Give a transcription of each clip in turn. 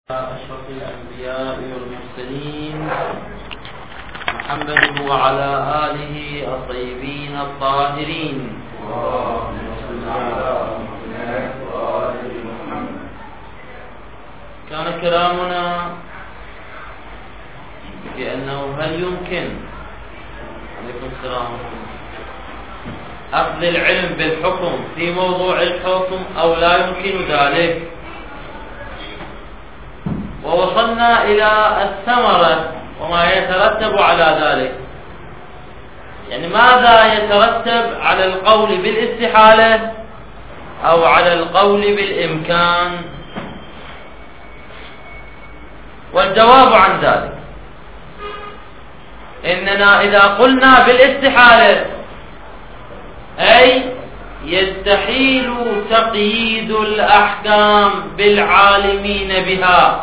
أشرف الأنبياء والمرسلين محمد وعلى آله الطيبين الطاهرين. كان كلامنا بأنه هل يمكن عليكم السلام أخذ العلم بالحكم في موضوع الحكم أو لا يمكن ذلك، ووصلنا إلى الثمرة وما يترتب على ذلك. يعني ماذا يترتب على القول بالاستحالة أو على القول بالإمكان؟ والجواب عن ذلك إننا إذا قلنا بالاستحالة أي يستحيل تقييد الأحكام بالعالمين بها،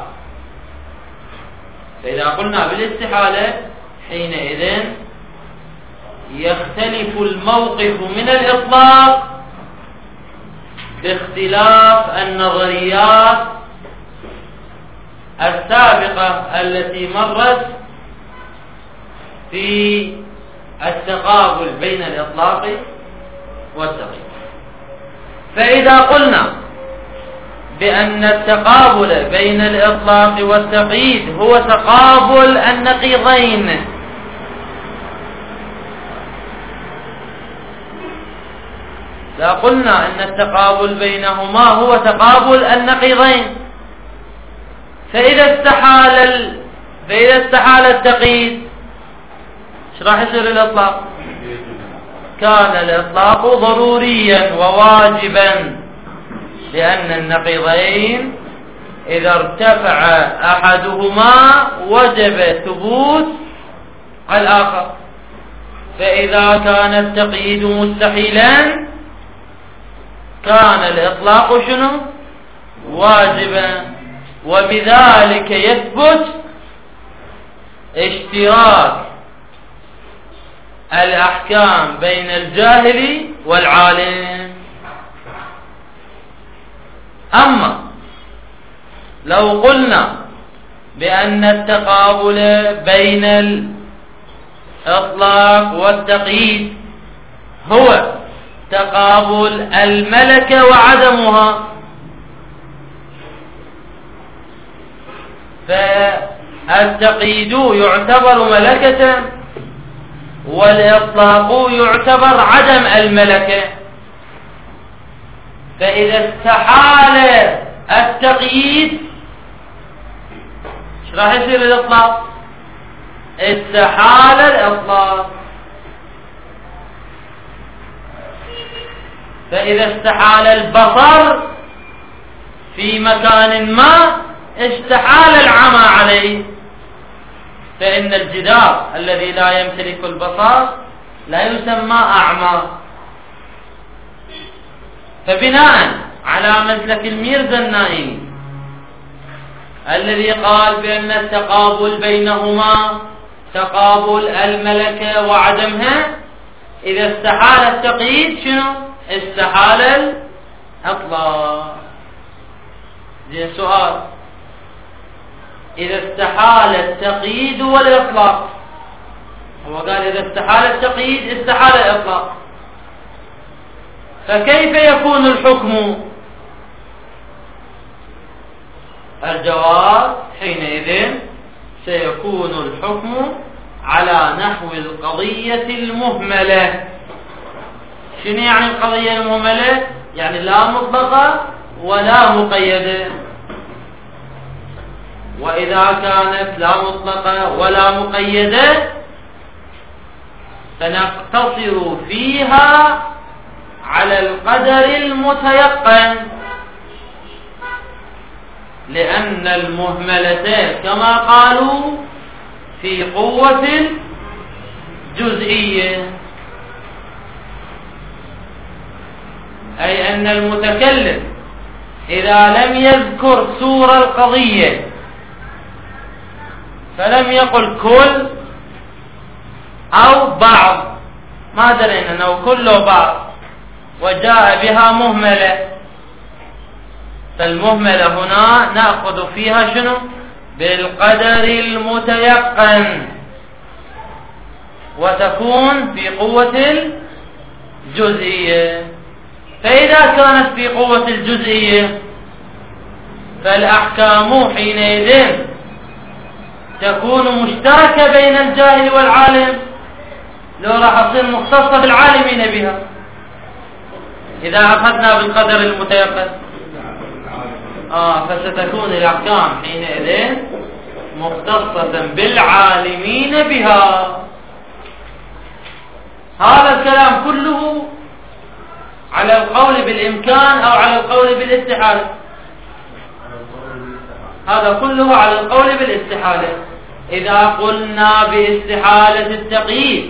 فإذا قلنا بالاستحالة حينئذ يختلف الموقف من الإطلاق باختلاف النظريات السابقة التي مرت في التقابل بين الإطلاق والتقييد. فإذا قلنا بأن التقابل بين الإطلاق والتقييد هو تقابل النقيضين، لا قلنا أن التقابل بينهما هو تقابل النقيضين، فإذا استحال التقييد ايش راح يصير الإطلاق؟ كان الإطلاق ضروريا وواجبا، لأن النقيضين إذا ارتفع أحدهما وجب ثبوت الآخر، فإذا كان التقييد مستحيلا كان الإطلاق شنو؟ واجبا، وبذلك يثبت اشتراك الأحكام بين الجاهل والعالم. أما لو قلنا بأن التقابل بين الإطلاق والتقييد هو تقابل الملكة وعدمها، فالتقييد يعتبر ملكة والإطلاق يعتبر عدم الملكة، فإذا استحال التقييد ايش راح يصير الإطلاق؟ استحال الإطلاق. فإذا استحال البصر في مكان ما استحال العمى عليه، فإن الجدار الذي لا يمتلك البصر لا يسمى أعمى. فبناء على مسلك الميرزا النائي الذي قال بأن التقابل بينهما تقابل الملكة وعدمها، إذا استحال التقييد شنو؟ استحال الإطلاق. زين سؤال، إذا استحال التقييد والإطلاق، هو قال إذا استحال التقييد استحال الإطلاق، فكيف يكون الحكم؟ الجواب حينئذ سيكون الحكم على نحو القضية المهملة. شنو يعني القضية المهملة؟ يعني لا مطلقة ولا مقيدة. وإذا كانت لا مطلقة ولا مقيدة فنقتصر فيها على القدر المتيقن، لأن المهملتين كما قالوا في قوة جزئية، أي أن المتكلم إذا لم يذكر صورة القضية فلم يقل كل أو بعض، ما درينا أنه كل أو بعض، وجاء بها مهملة، فالمهملة هنا نأخذ فيها شنو؟ بالقدر المتيقن، وتكون في قوة الجزئية. فإذا كانت في قوة الجزئية فالأحكام حينئذ تكون مشتركة بين الجاهل والعالم، لو راح تصير مختصة بالعالمين بها. إذا أخذنا بالقدر المتيقن فستكون الأحكام حينئذ مختصة بالعالمين بها. هذا الكلام كله على القول بالإمكان أو على القول بالاستحالة؟ هذا كله على القول بالاستحالة. إذا قلنا باستحالة التقييد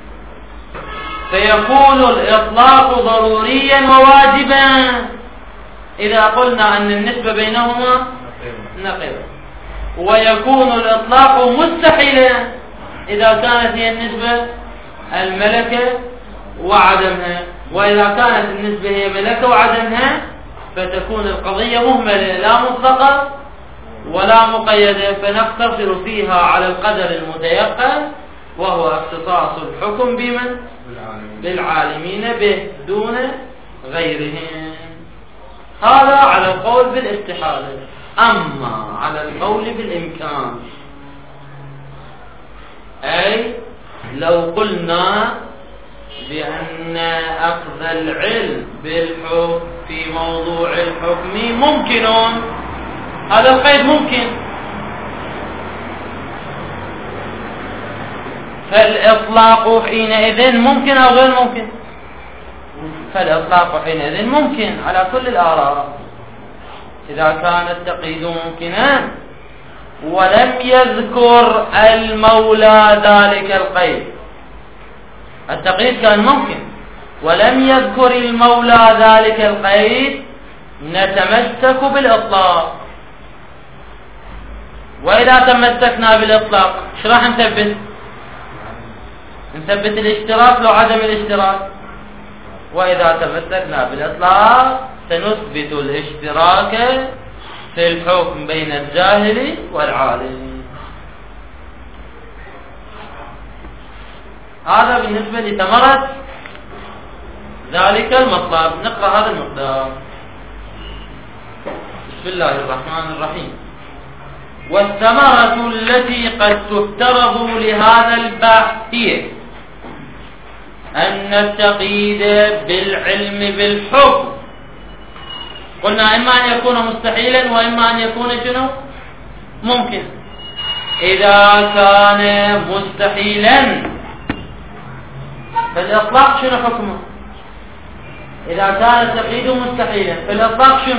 فيكون الإطلاق ضروريا وواجبا. إذا قلنا أن النسبة بينهما نقيضة، ويكون الإطلاق مستحيلا إذا كانت هي النسبة الملكة وعدمها، وإذا كانت النسبة هي ملكة وعدمها فتكون القضية مهملة لا مطلقة ولا مقيدة، فنقتصر فيها على القدر المتيقن وهو اختصاص الحكم بمن؟ بالعالمين به دون غيرهم. هذا على القول بالاستحالة. أما على القول بالإمكان، أي لو قلنا بأن أخذ العلم بالحكم في موضوع الحكم ممكن، هذا القيد ممكن، فالإطلاق حينئذ ممكن أو غير ممكن؟ فالإطلاق حينئذ ممكن على كل الآراء إذا كان التقييد ممكنا ولم يذكر المولى ذلك القيد. التقييد كان ممكن ولم يذكر المولى ذلك القيد، نتمسك بالإطلاق. وإذا تمسكنا بالإطلاق ايش راح نثبت؟ نثبت الاشتراك لو عدم الاشتراك. وإذا تمسكنا بالإطلاق سنثبت الاشتراك في الحكم بين الجاهل والعالم. هذا بالنسبة لثمرة ذلك المطلب. نقرأ هذا المقدار. بسم الله الرحمن الرحيم. والثمرة التي قد تفترض لهذا البحث هي أن التقييد بالعلم بالحكم قلنا إما أن يكون مستحيلا وإما أن يكون شنو؟ ممكن. إذا كان مستحيلا فالإطلاق شنو حكمه؟ إذا كان التقييد مستحيلا فالإطلاق شنو؟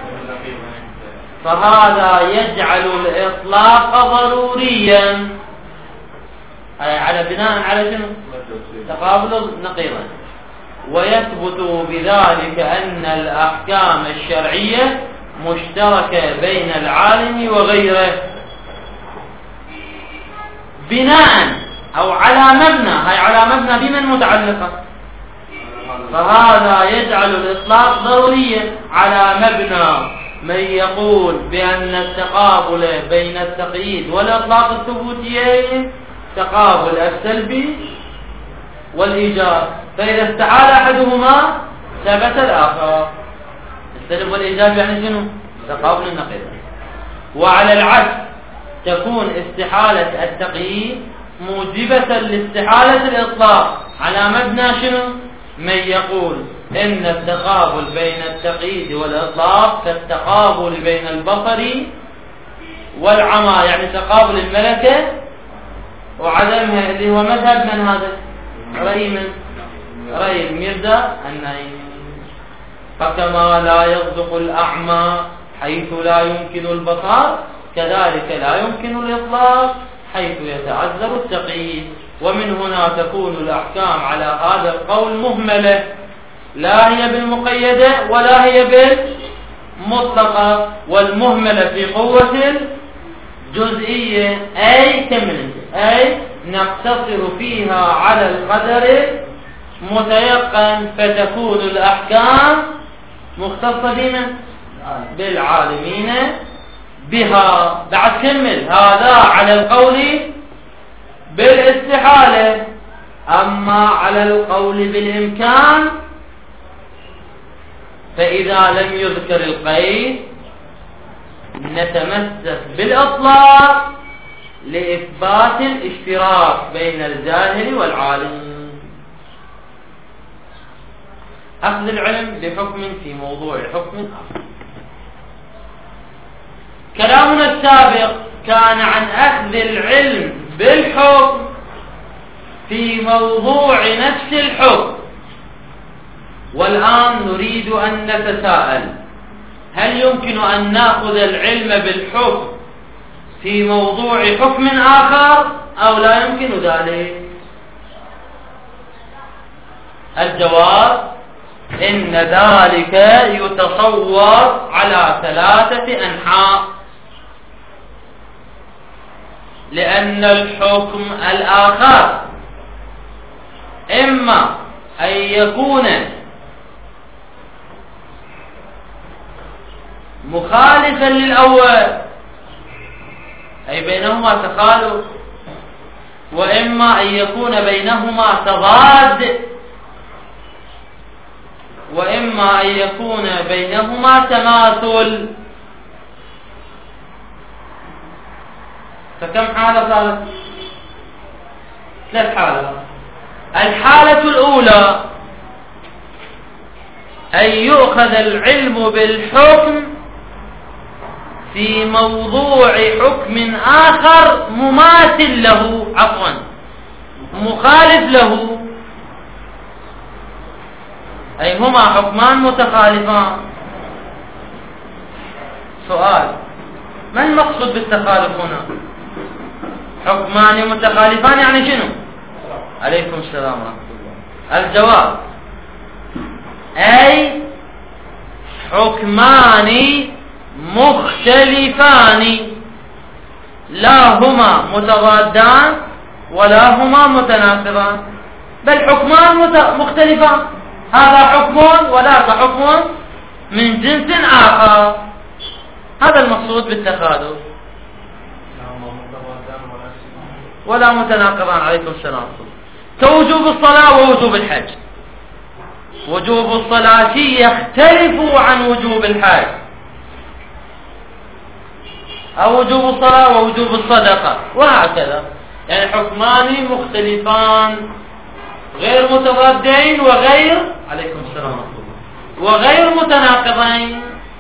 فهذا يجعل الإطلاق ضروريا، أي على بناء على شنو؟ تقابل نقيضا. ويثبت بذلك أن الأحكام الشرعية مشتركة بين العالم وغيره بناء أو على مبنى، هي على مبنى بمن متعلقة؟ فهذا يجعل الإطلاق ضروريا على مبنى من يقول بأن التقابل بين التقييد والإطلاق الثبوتيين تقابل السلبي والإيجاب، فإذا استحال أحدهما ثبت الآخر. السلب والإيجاب يعني شنو؟ تقابل النقيض. وعلى العكس تكون استحالة التقييد موجبة لاستحالة الإطلاق على مبنى شنو؟ من يقول إن التقابل بين التقييد والإطلاق كالتقابل بين البصر والعمى، يعني تقابل الملكة وعدمها، اللي هو مذهب من هذا؟ رأي الميرزا النعيم. فكما لا يصدق الأعمى حيث لا يمكن البصر كذلك لا يمكن الإطلاق حيث يتعذر التقييد. ومن هنا تكون الأحكام على هذا القول مهملة، لا هي بالمقيدة ولا هي بالمطلقة. والمهملة في قوة الجزئية أي نقتصر فيها على القدر متيقن، فتكون الأحكام مختصة بمن؟ بالعالمين بها. بعد كمل. هذا على القول بالاستحالة. أما على القول بالإمكان فإذا لم يذكر القيد نتمسك بالإطلاق لإثبات الاشتراك بين الجاهل والعالم. أخذ العلم بحكم في موضوع حكم آخر. كلامنا السابق كان عن أخذ العلم بالحكم في موضوع نفس الحكم، والآن نريد أن نتساءل: هل يمكن أن نأخذ العلم بالحكم في موضوع حكم آخر أو لا يمكن ذلك؟ الجواب: إن ذلك يتصور على 3 أنحاء، لأن الحكم الآخر إما أن يكون مخالفا للأول أي بينهما تخالف، وإما أن يكون بينهما تضاد، وإما أن يكون بينهما تماثل. فكم حالة صارت؟ 3 حالات. الحالة الأولى أن يؤخذ العلم بالحكم في موضوع حكم آخر مماثل له، مخالف له، أي هما حكمان متخالفان. سؤال: ما المقصود بالتخالف هنا؟ حكمان متخالفان يعني شنو؟ عليكم السلام ورحمة الله. الجواب: أي حكمان مختلفان، لا هما متضادان ولا هما متناقضان، بل حكمان مختلفان، هذا حكم وذاك حكم من جنس آخر. هذا المقصود بالتخالف. ولا متناقضان. عليكم السلام. كوجوب الصلاة ووجوب الحج. وجوب الصلاة يختلف عن وجوب الحج، أو وجوب الصلاة ووجوب الصدقة، وهكذا. يعني حكمان مختلفان غير متضادين وغير عليكم السلام وغير متناقضين.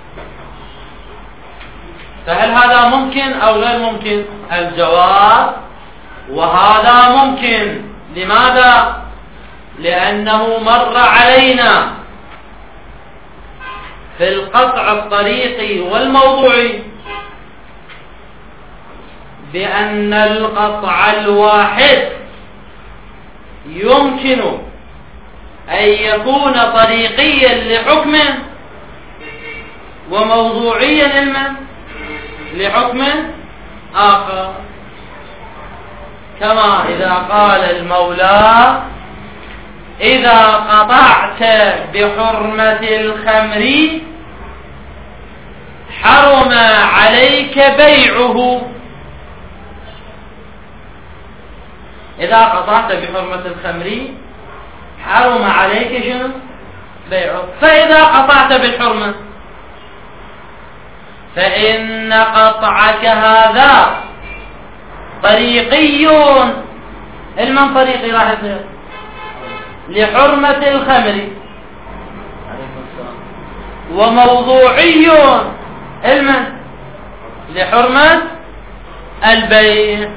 فهل هذا ممكن أو غير ممكن؟ الجواب: وهذا ممكن. لماذا؟ لأنه مر علينا في القطع الطريقي والموضوعي بأن القطع الواحد يمكن أن يكون طريقيا لحكم وموضوعيا لحكم آخر، كما إذا قال المولى: إذا قطعت بحرمة الخمر حرم عليك بيعه. إذا قطعت بحرمة الخمر حرم عليك شنو؟ بيعه. فإذا قطعت بالحرمة فإن قطعك هذا طريقي. المن طريقي راح يصير لحرمة الخمر، وموضوعي المن لحرمة البيع.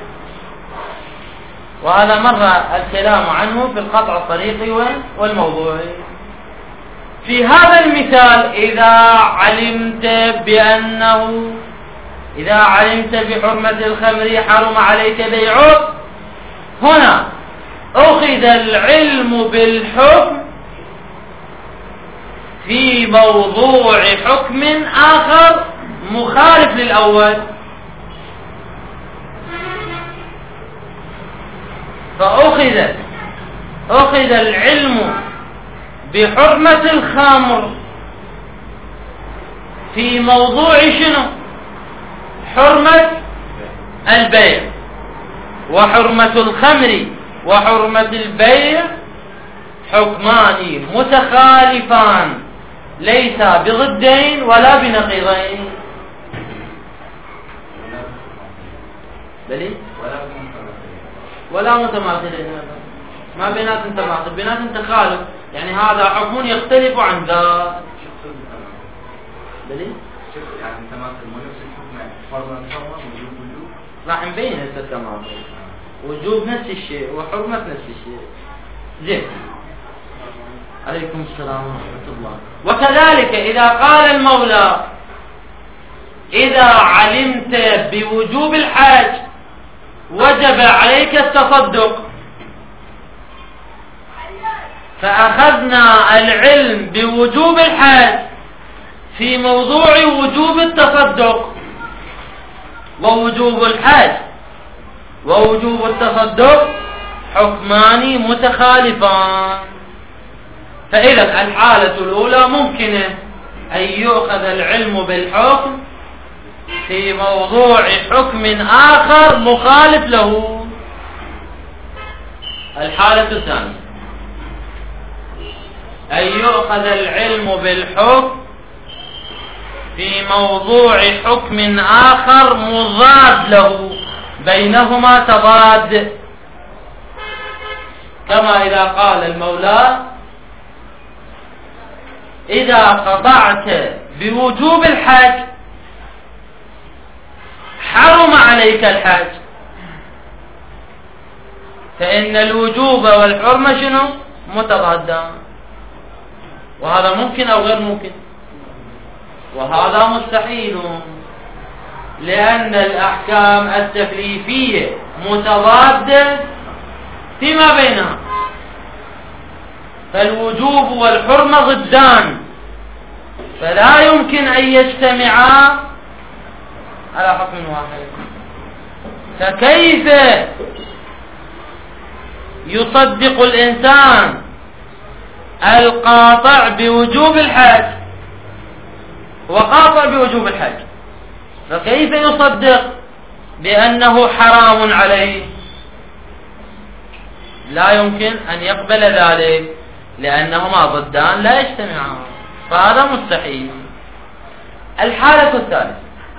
وهذا مر الكلام عنه في القطع الطريقي والموضوعي. في هذا المثال إذا علمت بحرمة الخمر حرم عليك بيعه، هنا أخذ العلم بالحكم في موضوع حكم آخر مخالف للأول، فأخذ العلم بحرمة الخمر في موضوع شنو؟ حرمة البيع وحرمة الخمر وحرمة البيع حكمان متخالفان ليس بضدين ولا بنقيضين. بلي ولا متماثلين، ما بيناتهم تماثل، بيناتهم تخالف، يعني هذا حكم يختلف عن ذاك. بلي يعني تماثل مو نفس الحكم، فرضا وجوب راح نبين هسه التماثل، وجوب نفس الشيء وحرمة نفس الشيء. زين، عليكم السلام ورحمة الله. وكذلك إذا قال المولى إذا علمت بوجوب الحج وجب عليك التصدق، فأخذنا العلم بوجوب الحج في موضوع وجوب التصدق، ووجوب الحج ووجوب التصدق حكمان متخالفان. فإذا الحالة الأولى ممكنة أن يؤخذ العلم بالحكم في موضوع حكم آخر مخالف له. الحالة الثانية أن يؤخذ العلم بالحكم في موضوع حكم آخر مضاد له، بينهما تضاد، كما إذا قال المولى إذا قطعت بوجوب الحج حرم عليك الحج، فإن الوجوب والحرمة شنو؟ متضادان، وهذا ممكن أو غير ممكن؟ وهذا مستحيل، لأن الأحكام التكليفية متضادة فيما بينها، فالوجوب والحرمة ضدان، فلا يمكن أن يجتمعا على حكم واحد. فكيف يصدق الإنسان القاطع بوجوب الحج وقاطع بوجوب الحج، فكيف يصدق بأنه حرام عليه؟ لا يمكن أن يقبل ذلك، لأنهما ضدان لا يجتمعان، فهذا مستحيل. الحالة الثالثة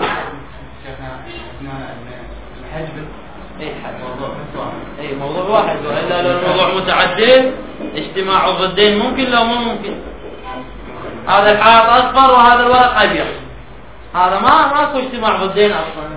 موضوع واحد، وإلا لو الموضوع متعدد اجتماع الضدين ممكن لو مو ممكن. هذا الحائط أصفر وهذا الورق أبيض، هذا ماكو اجتماع ضدين أصلا،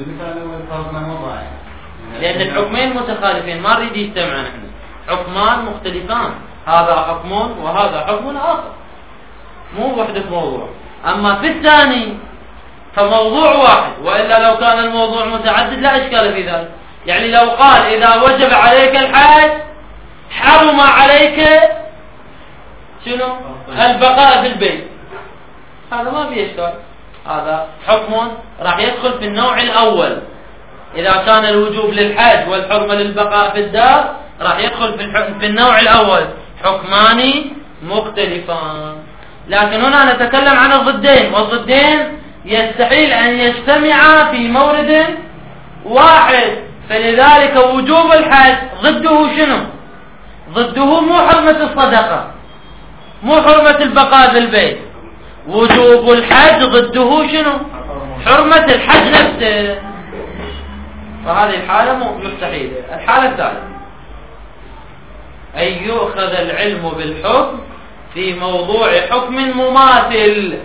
لأن الحكمين متخالفين، ما نريد يجتمعا نحن، حكمان مختلفان، هذا حكم وهذا حكم آخر، مو وحدة موضوع. أما في الثاني فموضوع واحد، وإلا لو كان الموضوع متعدد لا إشكال في ذلك. يعني لو قال إذا وجب عليك الحج حرم عليك شنو؟ البقاء في البيت، هذا ما فيه إشكال، هذا حكم راح يدخل في النوع الأول. إذا كان الوجوب للحج والحرمة للبقاء في الدار راح يدخل في النوع الأول، حكمان مختلفان. لكن هنا نتكلم عن الضدين، والضدين يستحيل أن يجتمعا في مورد واحد، فلذلك وجوب الحج ضده شنو؟ ضده مو حرمة الصدقة، مو حرمة البقاء في البيت، وجوب الحج ضده شنو؟ حرمة الحج نفسه، فهذه الحالة مستحيلة. الحالة الثالثة أن يؤخذ العلم بالحكم في موضوع حكم مماثل،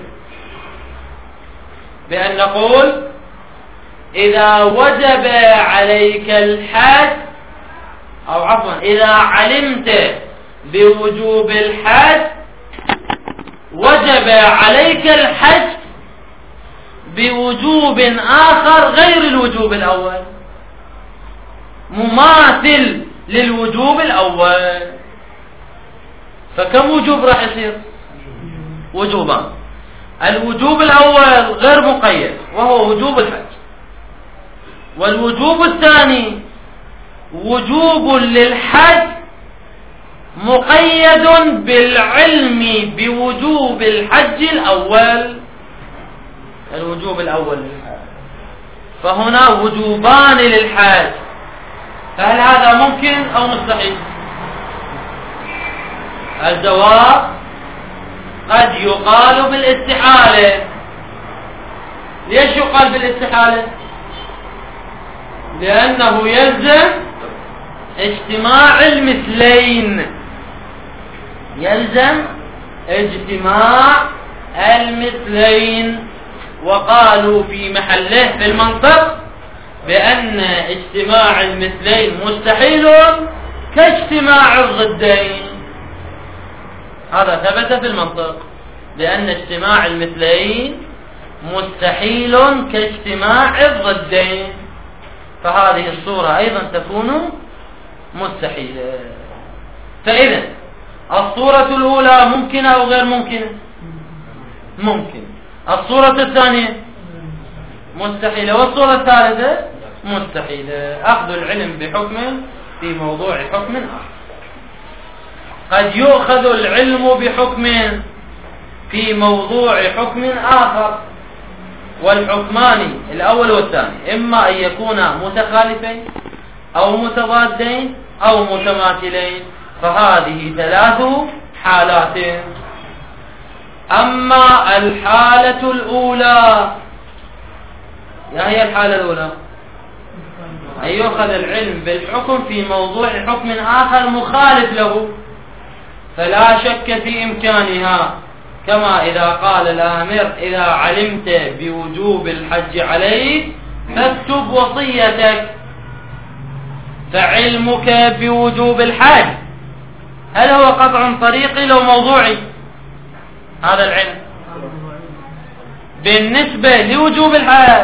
بأن نقول إذا وجب عليك الحج، أو عفوا إذا علمت بوجوب الحج وجب عليك الحج بوجوب آخر غير الوجوب الأول، مماثل للوجوب الأول. فكم وجوب راح يصير؟ وجوبان. الوجوب الأول غير مقيد وهو وجوب الحج، والوجوب الثاني وجوب للحج مقيد بالعلم بوجوب الحج الأول. الوجوب الأول للحاج، فهنا وجوبان للحاج، فهل هذا ممكن أو مستحيل؟ الجواب قد يقال بالاستحالة. ليش يقال بالاستحالة؟ لأنه يلزم اجتماع المثلين، يلزم اجتماع المثلين، وقالوا في محله في المنطق بأن اجتماع المثلين مستحيل كاجتماع الضدين. هذا ثبت في المنطق بأن اجتماع المثلين مستحيل كاجتماع الضدين، فهذه الصورة أيضا تكون مستحيلة. فإذا الصورة الأولى ممكنة أو غير ممكنة؟ ممكن. الصورة الثانية مستحيلة، والصورة الثالثة مستحيلة. أخذ العلم بحكم في موضوع حكم آخر. قد يؤخذ العلم بحكم في موضوع حكم آخر، والحكمان الأول والثاني إما أن يكونا متخالفين أو متضادين أو متماثلين، فهذه ثلاث حالات. أما الحالة الأولى، ما هي الحالة الأولى؟ أن يؤخذ العلم بالحكم في موضوع حكم آخر مخالف له، فلا شك في إمكانها، كما إذا قال الآمر إذا علمت بوجوب الحج عليك فاكتب وصيتك. فعلمك بوجوب الحج هل هو قطع طريقي لو موضوعي؟ هذا العلم بالنسبة لوجوب الحج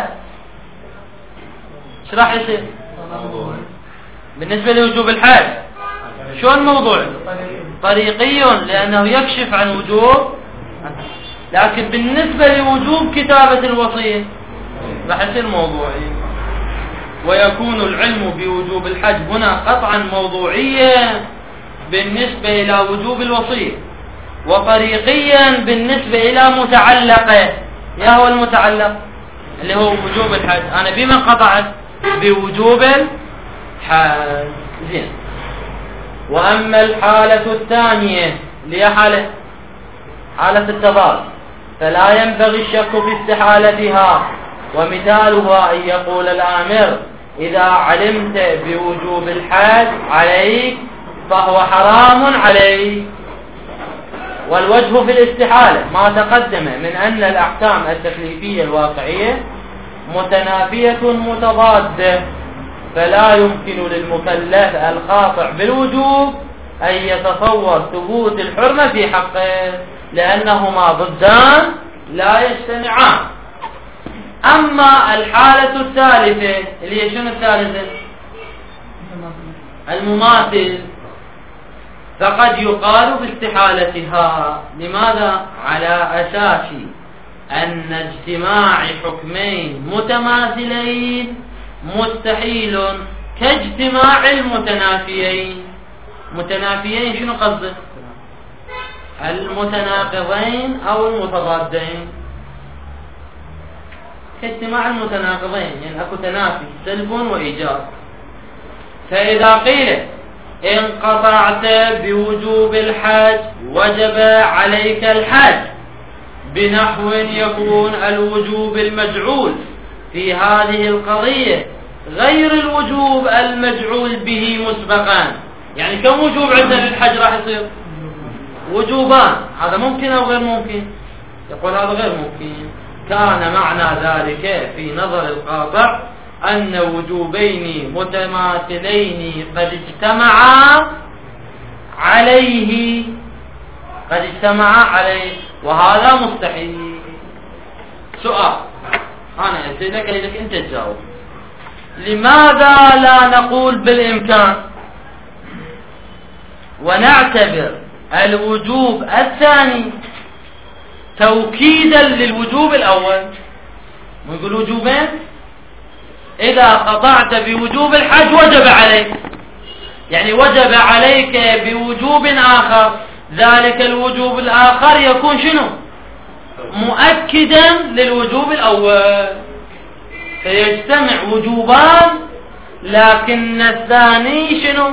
ايش راح يصير؟ بالنسبة لوجوب الحج شلون موضوعي؟ طريقي، لأنه يكشف عن وجوب. لكن بالنسبة لوجوب كتابة الوصية راح يصير موضوعي، ويكون العلم بوجوب الحج هنا قطعا موضوعيا بالنسبة إلى وجوب الوصية، وطريقيا بالنسبة إلى متعلقه. يا هو المتعلق اللي هو وجوب الحج، أنا بمن قطعت؟ بوجوب الحج. زين. وأما الحالة الثانية اللي هي حالة التضاد، فلا ينبغي الشك في استحالتها، ومثالها أن يقول الآمر إذا علمت بوجوب الحج عليك فهو حرام عليك. والوجه في الاستحالة ما تقدم من أن الأحكام التكليفية الواقعية متنافية متضادة، فلا يمكن للمكلف الخاطئ بالوجوب أن يتصور ثبوت الحرمة في حقه، لأنهما ضدان لا يجتمعان. أما الحالة الثالثة اللي هي شنو الثالثة؟ المماثل، فقد يقال باستحالتها. لماذا؟ على أساس أن اجتماع حكمين متماثلين مستحيل كاجتماع المتنافيين. متنافيين شنو قصده؟ المتناقضين أو المتضادين. كاجتماع المتناقضين يعني أكو تنافي، سلب وإيجاب. فإذا قيل إن قطعت بوجوب الحج وجب عليك الحج بنحو يكون الوجوب المجعول في هذه القضية غير الوجوب المجعول به مسبقا. يعني كم وجوب عندنا للحج راح يصير؟ وجوبان. هذا ممكن أو غير ممكن؟ يقول هذا غير ممكن. كان معنى ذلك في نظر القاطع أن وجوبين متماثلين قد اجتمعا عليه، وهذا مستحيل. سؤال أنا أسألك لك أنت تجاوب. لماذا لا نقول بالإمكان ونعتبر الوجوب الثاني توكيدا للوجوب الأول؟ نقول وجوبين، إذا قطعت بوجوب الحج وجب عليك، يعني وجب عليك بوجوب آخر، ذلك الوجوب الآخر يكون شنو؟ مؤكدا للوجوب الأول، فيجتمع وجوبان، لكن الثاني شنو؟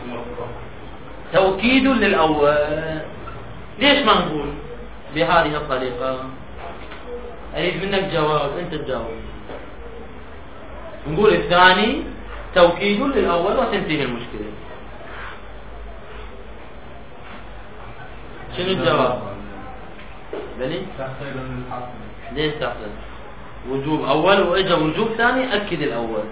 توكيد للأول. ليش ما نقول بهذه الطريقة؟ أريد منك جواب، أنت تجاوب. نقول الثاني توكيد للأول وتنتهي المشكلة. شنو الجواب؟ بلي؟ ليش تحصل؟ وجوب أول وإجا وجوب ثاني أكد الأول.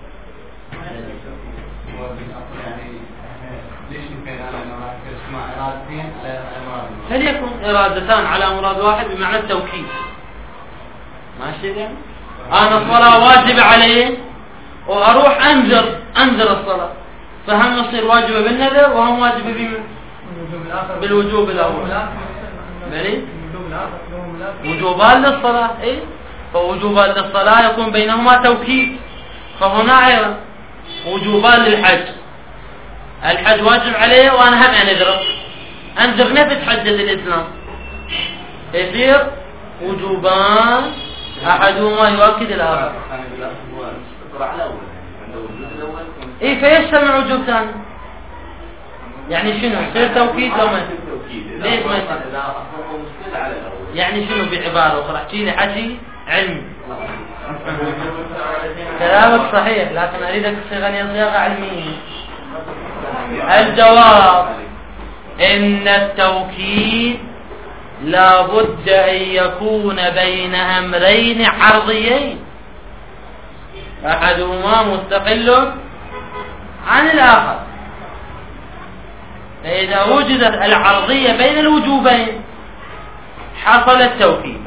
فليكن إرادتان على مراد واحد بمعنى التوكيد. ماشي يعني؟ أنا الصلاة واجب علي وأروح أنذر الصلاة، فهم يصير واجبة بالنذر وهم واجبة بالوجوب الأول. بلي؟ وجوبان للصلاة، إيه؟ فوجوبان للصلاة يكون بينهما توكيد. فهنا أيضا وجوبان للحج، الحج واجب عليه وأنا هم أنذر نفس حجة الإسلام، يصير وجوبان أحدهما يؤكد الآخر. إيه فيجتمع وجوب ثاني. يعني شنو؟ يصير توكيد لو ما ليش ما يعني شنو بعبارة أخرى؟ احكي لي حكي علمي. كلامك صحيح، لكن أريدك تصيغني صياغة علمية. الجواب إن التوكيد لا بد أن يكون بين أمرين عرضيين، أحدهما مستقل عن الآخر. فإذا وجدت العرضية بين الوجوبين حصل التوكيد.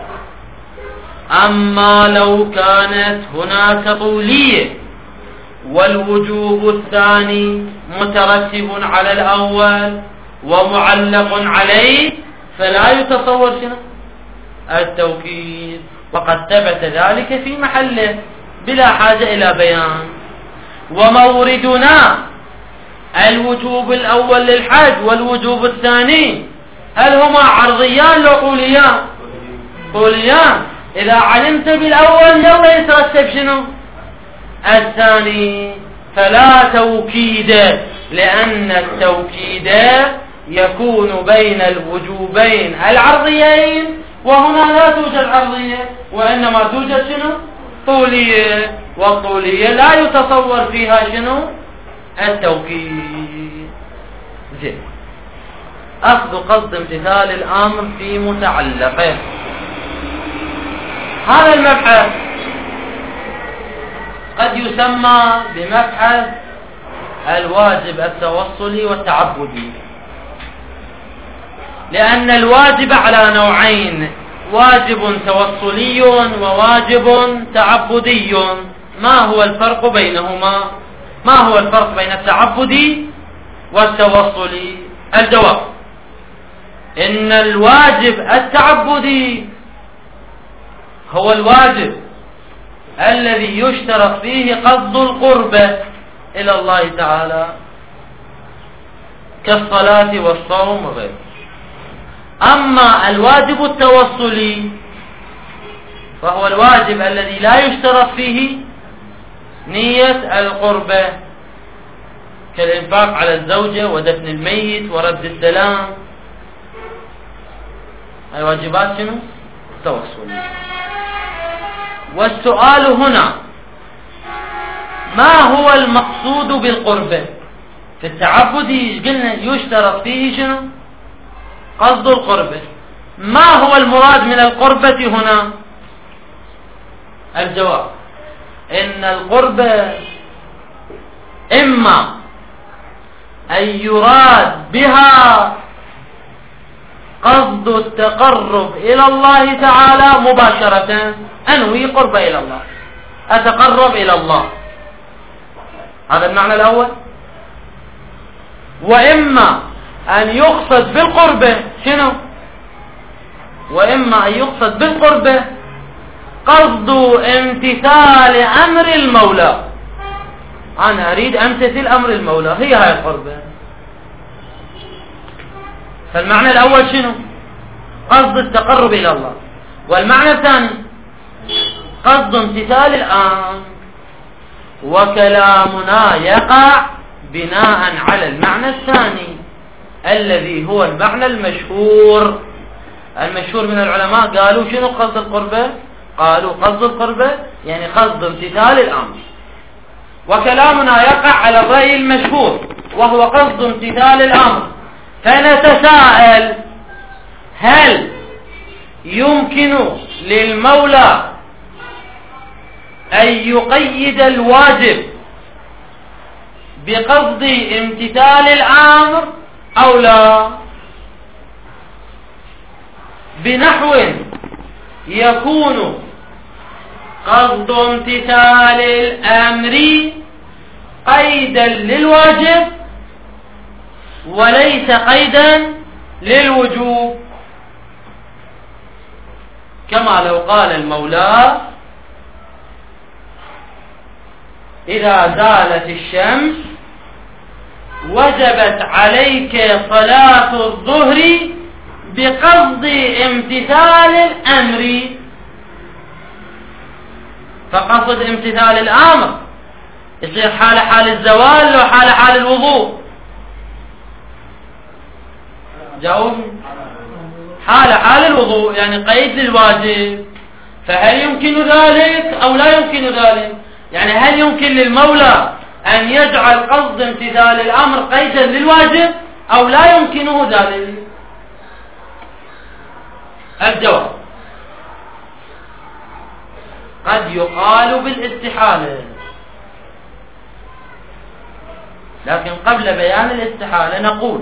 أما لو كانت هناك طولية والوجوب الثاني مترتب على الأول ومعلق عليه فلا يتصور شنو؟ التوكيد، وقد ثبت ذلك في محله بلا حاجة إلى بيان. وموردنا الوجوب الأول للحج والوجوب الثاني هل هما عرضيان لو طوليان؟ طوليان. إذا علمت بالأول يلا يترتب شنو؟ الثاني، فلا توكيد، لأن التوكيد يكون بين الوجوبين العرضيين، وهنا لا توجد عرضية وإنما توجد شنو؟ طولية، والطولية لا يتصور فيها شنو؟ التوكيد. زين، أخذ قصد امتثال الأمر في متعلقه. هذا المبحث قد يسمى بمبحث الواجب التوصلي والتعبدي، لأن الواجب على نوعين: واجب توصلي وواجب تعبدي. ما هو الفرق بينهما؟ ما هو الفرق بين التعبدي والتوصلي؟ الجواب: إن الواجب التعبدي هو الواجب الذي يشترط فيه قصد القربة إلى الله تعالى كالصلاة والصوم وغيره. أما الواجب التوصلي فهو الواجب الذي لا يشترط فيه نية القربة كالإنفاق على الزوجة ودفن الميت ورد السلام. الواجبات شنو؟ توصلي. والسؤال هنا: ما هو المقصود بالقربة؟ في التعبد قلنا يشترط فيه شنو؟ قصد القربة. ما هو المراد من القربة هنا؟ الجواب: إن القربة إما أن يراد بها قصد التقرب إلى الله تعالى مباشرة، أنوي قرب إلى الله، أتقرب إلى الله، هذا المعنى الأول. وإما أن يقصد بالقربة شنو؟ وإما أن يقصد بالقربة قصد امتثال أمر المولى، أنا أريد أمتثل أمر المولى، هي هاي القربة. فالمعنى الأول شنو؟ قصد التقرب إلى الله. والمعنى الثاني قصد امتثال الأمر، وكلامنا يقع بناء على المعنى الثاني الذي هو المعنى المشهور من العلماء. قالوا شنو قصد القربة؟ قالوا قصد القربة يعني قصد امتثال الأمر، وكلامنا يقع على الرأي المشهور وهو قصد امتثال الأمر. فنتساءل هل يمكن للمولى أن يقيد الواجب بقصد امتثال الأمر أو لا؟ بنحو يكون قصد امتثال الأمر قيدا للواجب وليس قيدا للوجوب، كما لو قال المولى إذا زالت الشمس وجبت عليك صلاة الظهر بقصد امتثال الأمر. فقصد امتثال الأمر يصير حال الزوال لو حال الوضوء؟ جاوبني. حال الوضوء يعني قيد للواجب. فهل يمكن ذلك أو لا يمكن ذلك؟ يعني هل يمكن للمولى أن يجعل قصد امتثال الأمر قيدا للواجب أو لا يمكنه ذلك؟ الجواب قد يقال بالاستحالة، لكن قبل بيان الاستحالة نقول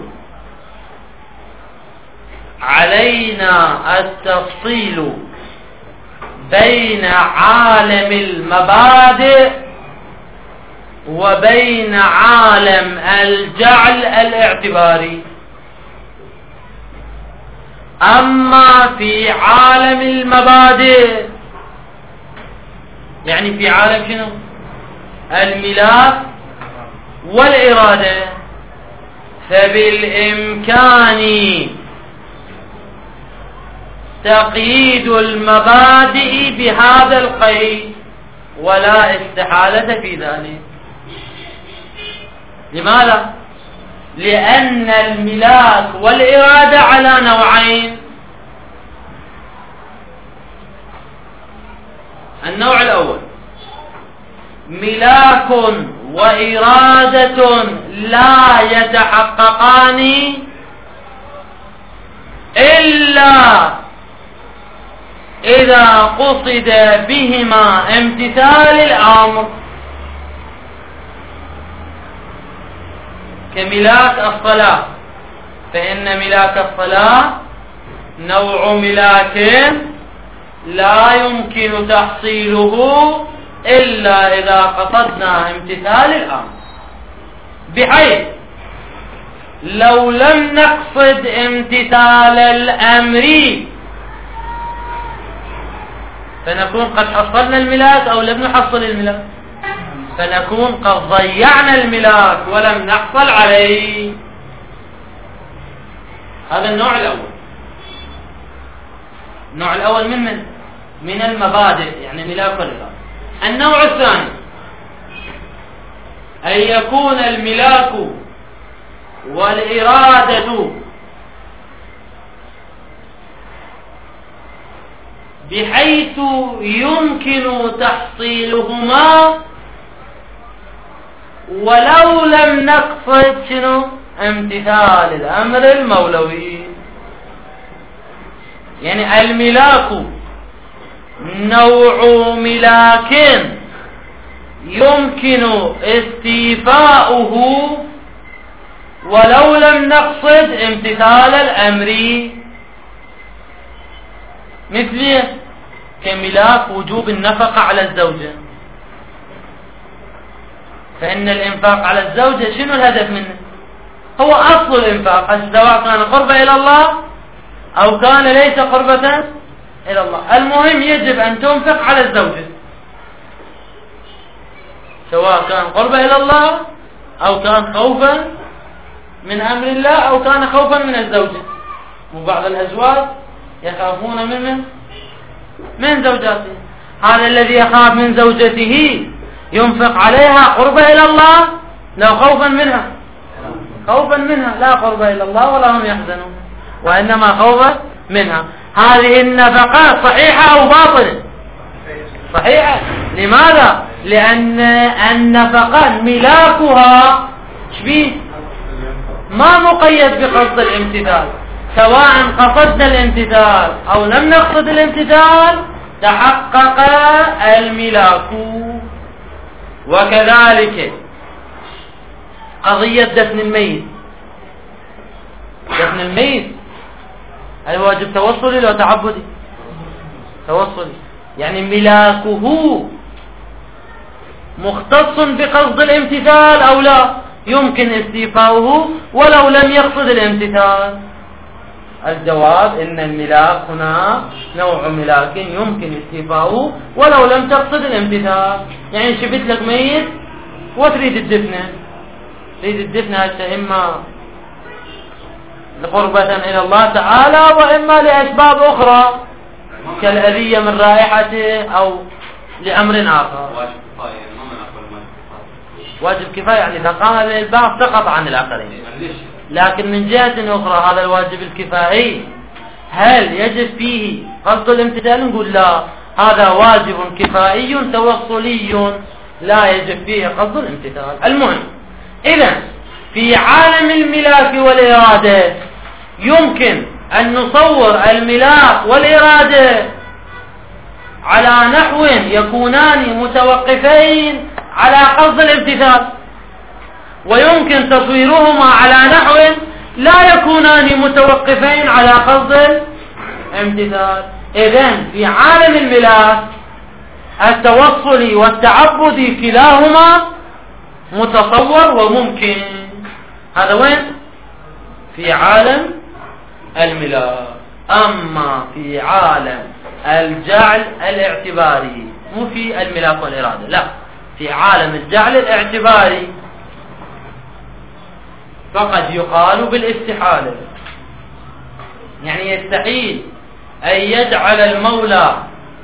علينا التفصيل بين عالم المبادئ وبين عالم الجعل الاعتباري. أما في عالم المبادئ يعني في عالم شنو؟ الملاك والإرادة، فبالإمكان تقييد المبادئ بهذا القيد ولا استحالة في ذلك. لماذا؟ لأن الملاك والإرادة على نوعين. النوع الأول ملاك وإرادة لا يتحققان إلا إذا قصد بهما امتثال الأمر، كملاك الصلاة، فإن ملاك الصلاة نوع ملاك لا يمكن تحصيله إلا إذا قصدنا امتثال الأمر، بحيث لو لم نقصد امتثال الأمر فنكون قد حصلنا الملاك أو لم نحصل الملاك، فنكون قد ضيعنا الملاك ولم نحصل عليه. هذا النوع الأول. النوع الأول من المبادئ يعني ملاك والإرادة. النوع الثاني أن يكون الملاك والإرادة بحيث يمكن تحصيلهما ولو لم نقصد شنو؟ امتثال الأمر المولوي. يعني الملاك نوع ملاك يمكن استيفاؤه ولو لم نقصد امتثال الأمر، مثل كملاك وجوب النفقة على الزوجة، فإن الإنفاق على الزوجة شنو الهدف منه؟ هو أصل الإنفاق، سواء كان قربة إلى الله أو كان ليس قربة إلى الله، المهم يجب أن تنفق على الزوجة، سواء كان قربة إلى الله أو كان خوفا من أمر الله أو كان خوفا من الزوجة. وبعض الأزواج يخافون من زوجاته. هذا الذي يخاف من زوجته ينفق عليها قربة إلى الله لا خوفا منها، خوفا منها، لا قربة إلى الله ولا هم يحزنون، وإنما خوفا منها. هذه النفقات صحيحة أو باطلة؟ صحيحة. لماذا؟ لأن النفقات ملاكها شبيه ما مقيد بقصد الامتثال، سواء قصدنا الامتثال أو لم نقصد الامتثال تحقق الملاك. وكذلك قضية دفن الميت. دفن الميت هل واجب توصلي لو تعبدي؟ توصلي، يعني ملاكه مختص بقصد الامتثال أو لا؟ يمكن استيفاؤه ولو لم يقصد الامتثال. الجواب إن الملاك هنا نوع ملاك يمكن استيفاؤه ولو لم تقصد الامتثال. يعني شبت لك ميت وتريد الدفنه، تريد الدفنه هسه إما قربة إلى الله تعالى وإما لأسباب أخرى كالأذية من رائحته أو لأمر آخر. واجب كفاية يعني إذا قام بالبعض سقط عن الآخرين. لكن من جهة أخرى هذا الواجب الكفائي هل يجب فيه قصد الامتثال؟ نقول لا، هذا واجب كفائي توصلي لا يجب فيه قصد الامتثال. المهم إذا في عالم الملاك والإرادة يمكن أن نصور الملاك والإرادة على نحو يكونان متوقفين على قصد الامتثال، ويمكن تصويرهما على نحو لا يكونان متوقفين على قصد الامتثال. إذن في عالم الملاك التوصل والتعبد كلاهما متصور وممكن. هذا وين؟ في عالم الملاك. أما في عالم الجعل الاعتباري، مو في الملاك والإرادة، لا، في عالم الجعل الاعتباري فقد يقال بالاستحالة، يعني يستحيل أن يجعل المولى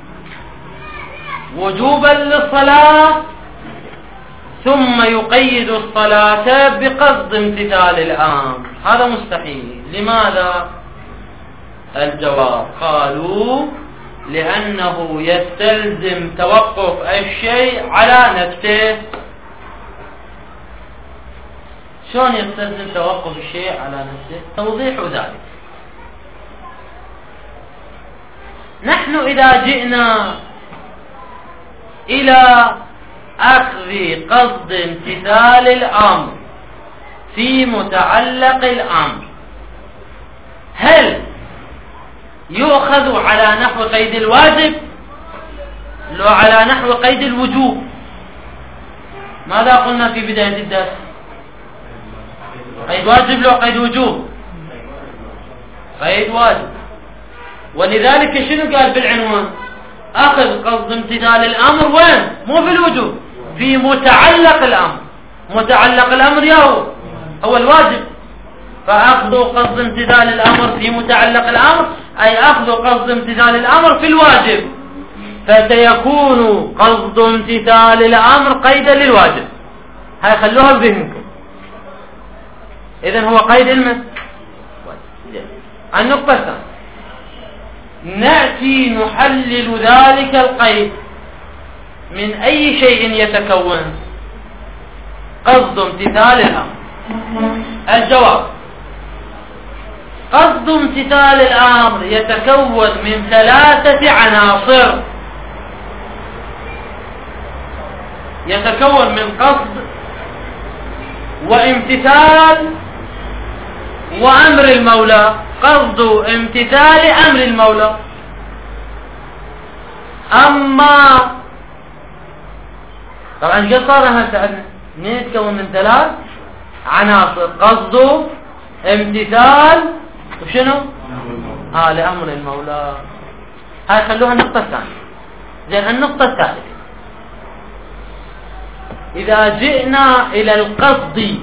وجوبا للصلاة ثم يقيد الصلاة بقصد امتثال الأمر، هذا مستحيل. لماذا؟ الجواب قالوا لأنه يستلزم توقف الشيء على نفسه. شلون يستلزم توقف الشيء على نفسه؟ توضيح ذلك. نحن إذا جئنا إلى أخذ قصد امتثال الأمر في متعلق الأمر، هل يؤخذ على نحو قيد الواجب لو على نحو قيد الوجوب؟ ماذا قلنا في بداية الدرس؟ قيد واجب لو قيد وجوب؟ قيد واجب. ولذلك شنو قال بالعنوان؟ أخذ قصد امتثال الأمر وين؟ مو في الوجوب، في متعلق الأمر. متعلق الأمر ياهو هو الواجب، فأخذ قصد امتثال الأمر في متعلق الأمر أي أخذ قصد امتثال الأمر في الواجب، فسيكون قصد امتثال الأمر قيدا للواجب. هاي خلوها بذهنكم. إذن هو قيد المثل. النقطة الثانية نأتي نحلل ذلك القيد من أي شيء يتكون قصد امتثال الأمر. الجواب قصد امتثال الأمر يتكون من 3 عناصر. يتكون من قصد وامتثال وأمر المولى. قصد امتثال أمر المولى. أما طبعا قد صار هسه نتكون من 3 عناصر: قصد، امتثال، وشنو؟ لأمر المولى. هاي خلوها النقطة الثانية. زين، النقطة الثالثة إذا جئنا إلى القصد.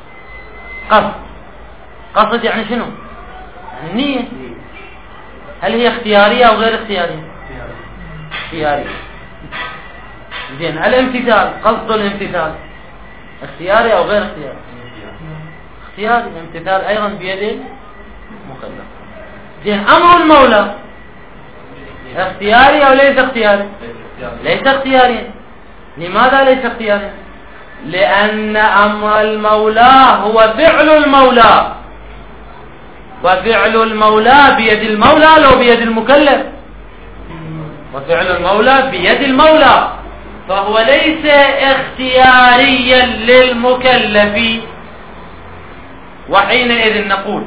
قصد يعني شنو؟ يعني النية. هل هي اختيارية أو غير اختيارية؟ اختياري. زين الامتثال، قصد الامتثال اختياري أو غير اختياري؟ اختياري. الامتثال أيضا بيد المكلف. زين أمر المولى اختياري أو ليس اختياري؟ ليس اختياري. لماذا ليس اختياري؟ لأن أمر المولى هو فعل المولى، وفعل المولى بيد المولى لو بيد المكلف، وفعل المولى بيد المولى، فهو ليس اختياريا للمكلف. وحينئذ نقول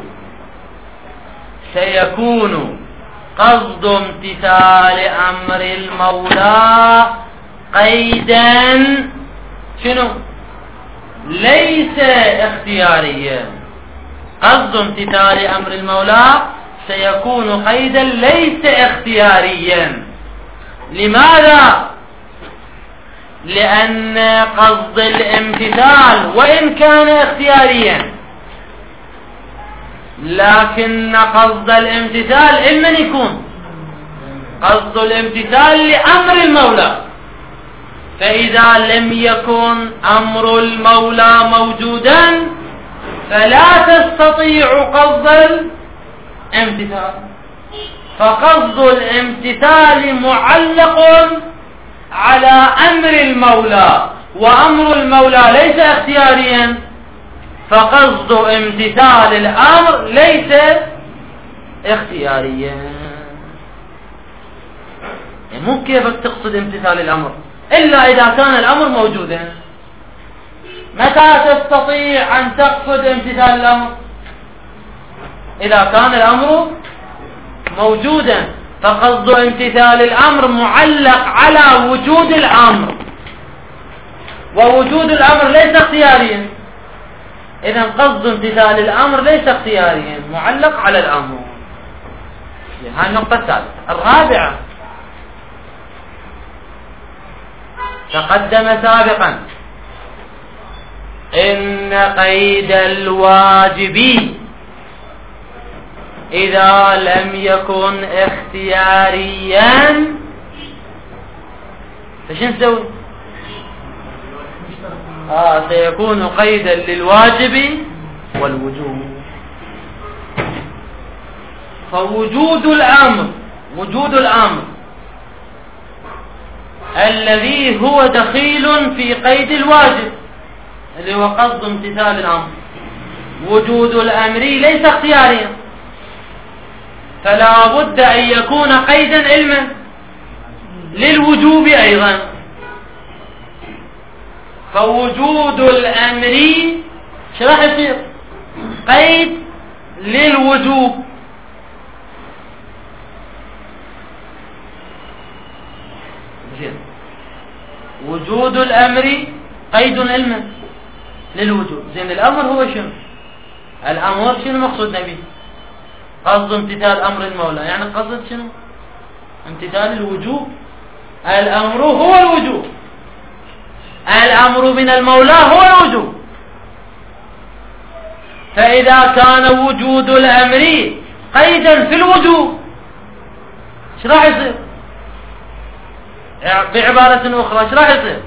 سيكون قصد امتثال أمر المولى قيدا شنو؟ ليس اختياريا. قصد امتثال أمر المولى سيكون قيدا ليس اختياريا. لماذا؟ لأن قصد الامتثال وإن كان اختياريا، لكن قصد الامتثال إما يكون قصد الامتثال لأمر المولى، فإذا لم يكن أمر المولى موجودا فلا تستطيع قصد الامتثال. فقصد الامتثال معلق على أمر المولى، وأمر المولى ليس اختياريا، فقصد امتثال الأمر ليس اختياريا. يعني مو كيف تقصد امتثال الأمر إلا إذا كان الأمر موجودا. متى تستطيع أن تقصد امتثال الأمر؟ إذا كان الأمر موجودا. فقصد امتثال الأمر معلق على وجود الأمر، ووجود الأمر ليس اختياريا. إذن قصد امتثال الأمر ليس اختياريا، معلق على الأمر. هذه النقطة الثالثة. الرابعة تقدم سابقا إن قيد الواجب إذا لم يكن اختياريا فش نسوي؟ سيكون قيدا للواجب والوجوب. فوجود الأمر الذي هو دخيل في قيد الواجب اللي هو قصد امتثال الأمر، وجود الأمر ليس اختياريا، فلا بد أن يكون قيدا علما للوجوب أيضا. فوجود الأمر شو راح يصير؟ قيد للوجوب. وجود الأمر قيد علما للوجوب. زين الأمر هو شنو؟ الأمر شنو مقصودنا به؟ قصد امتثال أمر المولى، يعني قصد شنو؟ امتثال الوجوب. الأمر هو الوجوب، الأمر من المولى هو الوجوب. فإذا كان وجود الأمر قيدا في الوجوب ايش راح يصير؟ بعبارة أخرى ايش راح يصير؟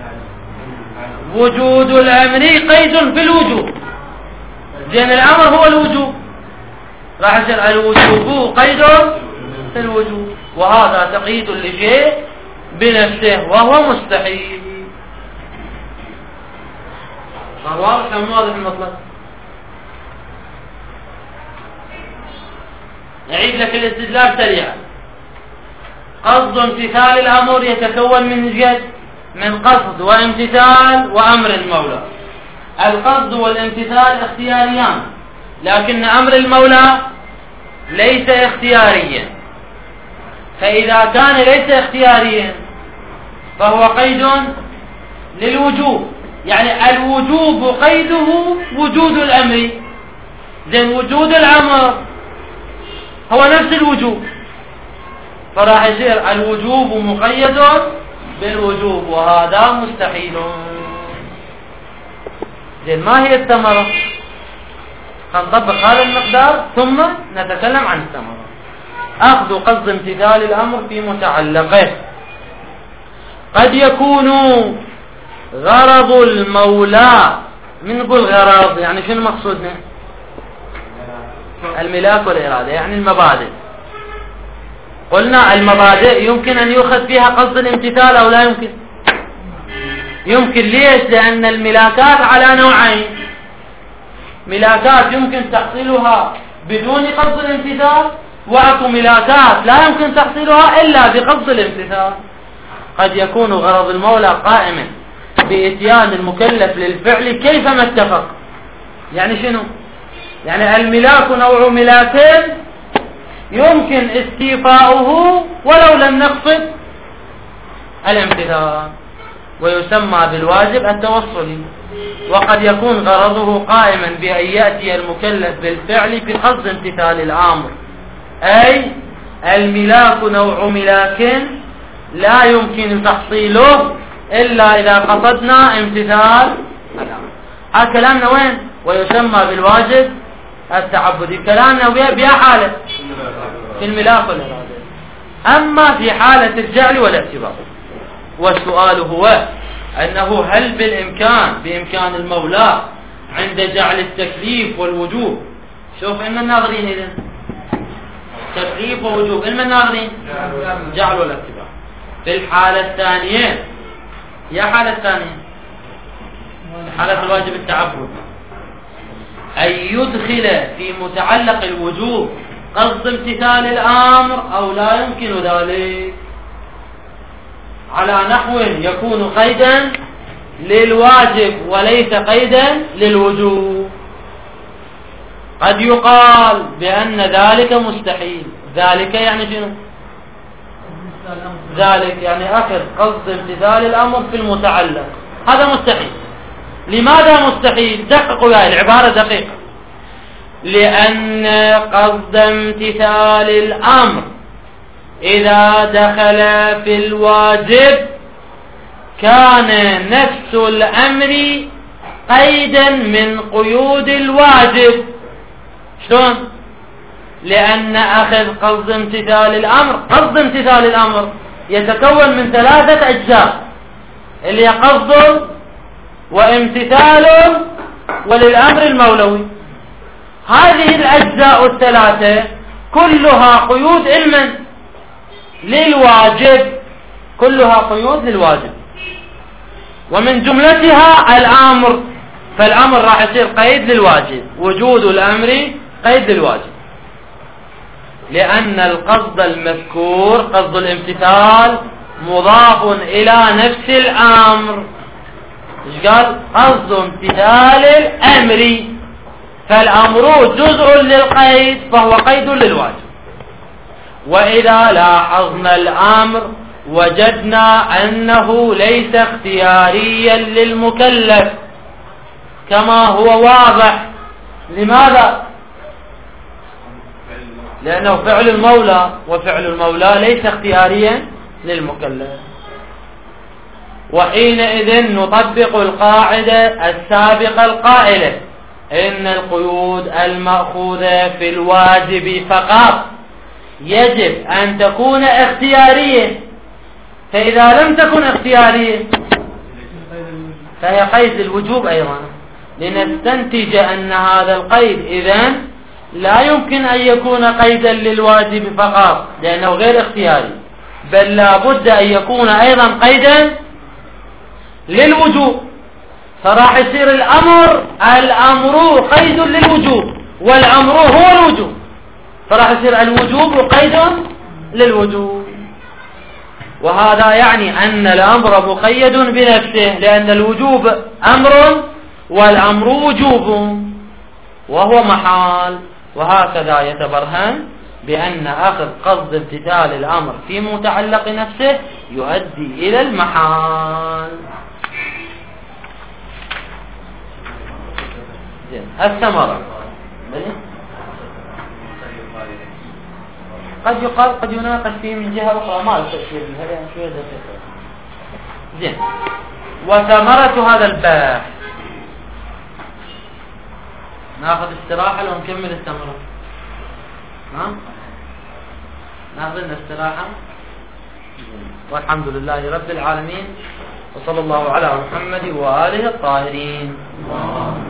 وجود الأمر قيد في الوجوب. زين الأمر هو الوجوب، راح يصير الوجوب قيد في الوجوب، وهذا تقييد لشيء بنفسه وهو مستحيل. صار واضح أم واضح المطلب؟ نعيد لك الاستدلال سريعا. قصد امتثال الأمر يتكون من قصد وامتثال وأمر المولى. القصد والامتثال اختياريان، لكن أمر المولى ليس اختياريا. فإذا كان ليس اختياريا فهو قيد للوجوب، يعني الوجوب قيده وجود الأمر. زين وجود الأمر هو نفس الوجوب، فراح يصير الوجوب مقيد بالوجوب، وهذا مستحيل. زين ما هي الثمرة؟ نطبق هذا المقدار ثم نتكلم عن الثمرة. أخذ قصد امتثال الأمر في متعلقه قد يكون غرض المولى، من نقول غرض يعني شنو مقصودنا؟ الملاك والإرادة، يعني المبادئ. قلنا المبادئ يمكن أن يؤخذ فيها قصد الامتثال أو لا يمكن؟ يمكن. ليش؟ لأن الملاكات على نوعين، ملاكات يمكن تحصيلها بدون قصد الامتثال، واكو ملاكات لا يمكن تحصيلها إلا بقصد الامتثال. قد يكون غرض المولى قائما بإتيان المكلف للفعل كيفما اتفق. يعني شنو؟ يعني الملاك نوع ملاكين يمكن استيفاؤه ولو لم نقصد الامتثال، ويسمى بالواجب التوصلي. وقد يكون غرضه قائما بأن يأتي المكلف بالفعل بقصد امتثال الأمر، أي الملاك نوع ملاك لا يمكن تحصيله إلا إذا قصدنا امتثال الأمر. هذا كلامنا وين؟ ويسمى بالواجب التعبدي. كلامنا بها حالة في الملاك والإرادة. أما في حالة الجعل والاعتبار، والسؤال هو أنه هل بإمكان المولى عند جعل التكليف والوجوب، شوف إما الناظرين إذن تكليف ووجوب، إما الناظرين جعل والاعتبار. في الحالة الثانية، يا حالة الثانية حالة الواجب التعبد، أن يدخل في متعلق الوجوب قصد امتثال الأمر أو لا يمكن ذلك، على نحو يكون قيدا للواجب وليس قيدا للوجوب. قد يقال بأن ذلك مستحيل. ذلك يعني شنو؟ ذلك يعني أخذ قصد امتثال الأمر في المتعلق، هذا مستحيل. لماذا مستحيل؟ دققوا هذه العبارة دقيقة. لأن قصد امتثال الأمر إذا دخل في الواجب كان نفس الأمر قيدا من قيود الواجب. شلون؟ لأن أخذ قصد امتثال الأمر، قصد امتثال الأمر يتكون من 3 أجزاء، اللي هي قصد وامتثال وللأمر المولوي. هذه الأجزاء ال3 كلها قيود علما للواجب، كلها قيود للواجب، ومن جملتها الأمر. فالأمر راح يصير قيد للواجب، وجود الأمر قيد للواجب، لأن القصد المذكور قصد الامتثال مضاف إلى نفس الأمر. ايش قال؟ قصد امتثال الأمر، فالأمر جزء للقيد فهو قيد للواجب. وإذا لاحظنا الأمر وجدنا أنه ليس اختياريا للمكلف كما هو واضح. لماذا؟ لأنه فعل المولى، وفعل المولى ليس اختياريا للمكلف. وحينئذ نطبق القاعدة السابقة القائلة إن القيود المأخوذة في الواجب فقط يجب أن تكون اختيارية، فإذا لم تكن اختيارية فهي قيد الوجوب أيضا، لنستنتج أن هذا القيد إذن لا يمكن أن يكون قيدا للواجب فقط لأنه غير اختياري، بل لا بد أن يكون أيضا قيدا للوجوب. فراح يصير الأمر قيد للوجوب، والأمر هو الوجوب، فراح يصير الوجوب قيد للوجوب. وهذا يعني أن الأمر مقيد بنفسه، لأن الوجوب أمر والأمر وجوب وهو محال. وهكذا يتبرهن بأن أخذ قصد امتثال الأمر في متعلق نفسه يؤدي إلى المحال. الثمرة قد يقال قد يناقش فيه من جهة أخرى، ما التأثير هذا شوية دقيقة. زين. وثمرة هذا البحث، ناخذ استراحة لو نكمل الثمرة. ناخذ لنا استراحة والحمد لله رب العالمين، وصلى الله على محمد وآله الطاهرين.